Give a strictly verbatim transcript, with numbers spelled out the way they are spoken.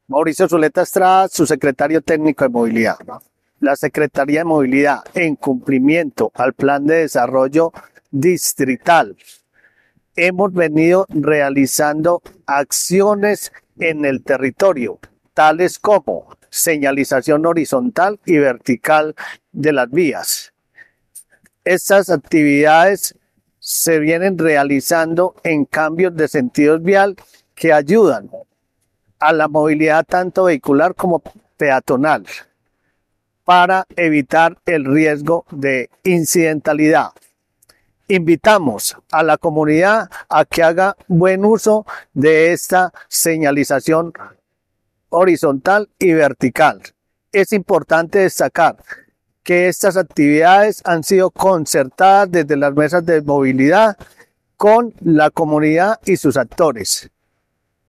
Mauricio Zuleta Estrada, su secretario técnico de movilidad. La Secretaría de Movilidad, en cumplimiento al Plan de Desarrollo Distrital, hemos venido realizando acciones en el territorio, tales como señalización horizontal y vertical de las vías. Estas actividades se vienen realizando en cambios de sentido vial que ayudan a la movilidad tanto vehicular como peatonal para evitar el riesgo de incidentalidad. Invitamos a la comunidad a que haga buen uso de esta señalización horizontal y vertical. Es importante destacar que estas actividades han sido concertadas desde las mesas de movilidad con la comunidad y sus actores.